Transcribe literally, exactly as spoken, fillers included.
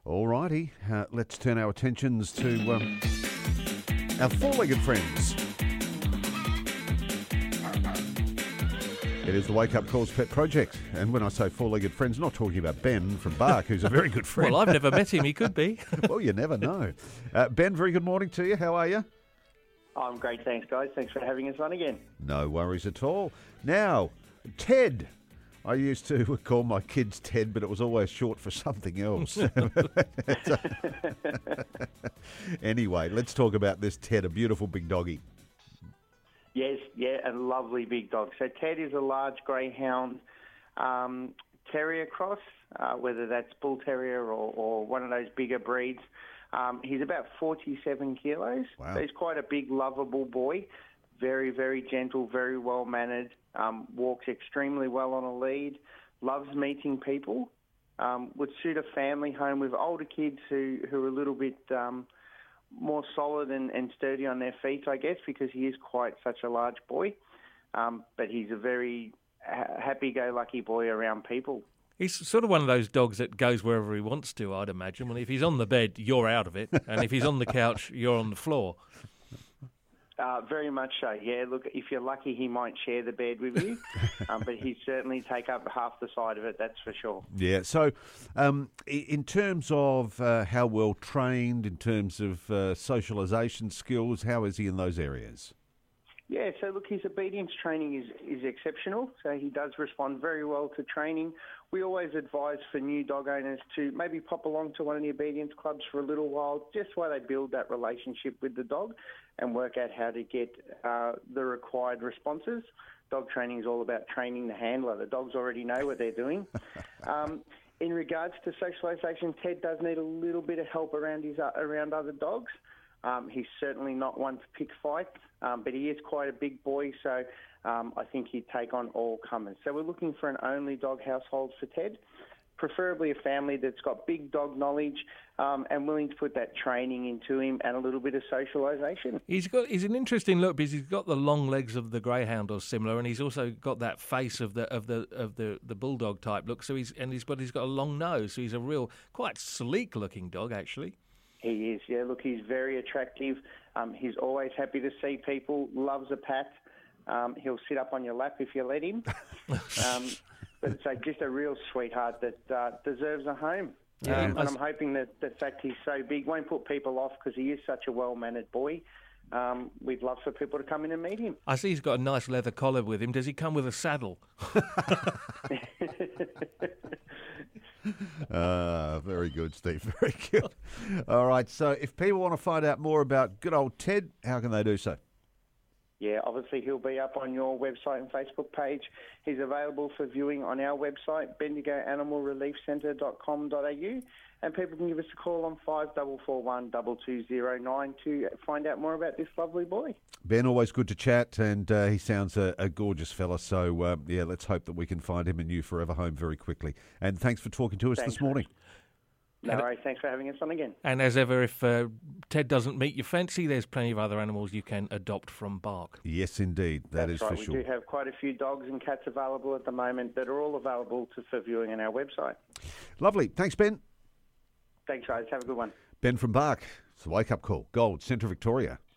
All righty, uh, let's turn our attentions to um, our four-legged friends. It is the Wake Up Calls Pet Project. And when I say four-legged friends, not talking about Ben from Bark, who's a very good friend. Well, I've never met him. He could be. Well, you never know. Uh, Ben, very good morning to you. How are you? I'm great, thanks, guys. Thanks for having us on again. No worries at all. Now, Ted. I used to call my kids Ted, but it was always short for something else. Anyway, let's talk about this Ted, a beautiful big doggy. Yes, yeah, a lovely big dog. So Ted is a large greyhound um, terrier cross, uh, whether that's bull terrier or, or one of those bigger breeds. Um, he's about forty-seven kilos. Wow. So he's quite a big, lovable boy. Very, very gentle, very well-mannered, um, walks extremely well on a lead, loves meeting people, um, would suit a family home with older kids who, who are a little bit um, more solid and, and sturdy on their feet, I guess, because he is quite such a large boy. Um, but he's a very ha- happy-go-lucky boy around people. He's sort of one of those dogs that goes wherever he wants to, I'd imagine. Well, if he's on the bed, you're out of it. And if he's on the couch, you're on the floor. Uh, very much so, yeah. Look, if you're lucky, he might share the bed with you, um, but he'd certainly take up half the side of it, that's for sure. Yeah, so um, in terms of uh, how well trained, in terms of uh, socialisation skills, how is he in those areas? Yeah, so look, his obedience training is, is exceptional, so he does respond very well to training. We always advise for new dog owners to maybe pop along to one of the obedience clubs for a little while, just while they build that relationship with the dog and work out how to get uh, the required responses. Dog training is all about training the handler. The dogs already know what they're doing. um, in regards to socialisation, Ted does need a little bit of help around his uh, around other dogs. Um, he's certainly not one to pick fights, um, but he is quite a big boy, so um, I think he'd take on all comers. So we're looking for an only dog household for Ted, preferably a family that's got big dog knowledge um, and willing to put that training into him and a little bit of socialisation. He's got he's an interesting look because he's got the long legs of the greyhound or similar, and he's also got that face of the of the of the, the bulldog type look. So he's and he's but he's got a long nose, so he's a real quite sleek looking dog actually. He is, yeah. Look, he's very attractive. Um, he's always happy to see people, loves a pat. Um, he'll sit up on your lap if you let him. um, but so just a real sweetheart that uh, deserves a home. Yeah, um, and I'm hoping that the fact he's so big won't put people off because he is such a well-mannered boy. Um, we'd love for people to come in and meet him. I see he's got a nice leather collar with him. Does he come with a saddle? Ah, very good, Steve. Very good. All right, so if people want to find out more about good old Ted, how can they do so? Yeah, obviously he'll be up on your website and Facebook page. He's available for viewing on our website, bendigo animal relief centre dot com dot a u, and people can give us a call on five four four one, two two zero nine to find out more about this lovely boy. Ben, always good to chat, and uh, he sounds a, a gorgeous fella. So, uh, yeah, let's hope that we can find him a new forever home very quickly. And thanks for talking to us Thanks. this morning. No worries. Thanks for having us on again. And as ever, if uh, Ted doesn't meet your fancy, there's plenty of other animals you can adopt from Bark. Yes, indeed. That That's is right. for sure. We do have quite a few dogs and cats available at the moment that are all available to, for viewing on our website. Lovely. Thanks, Ben. Thanks, guys. Have a good one. Ben from Bark. It's the Wake Up Call. Gold, Centre Victoria.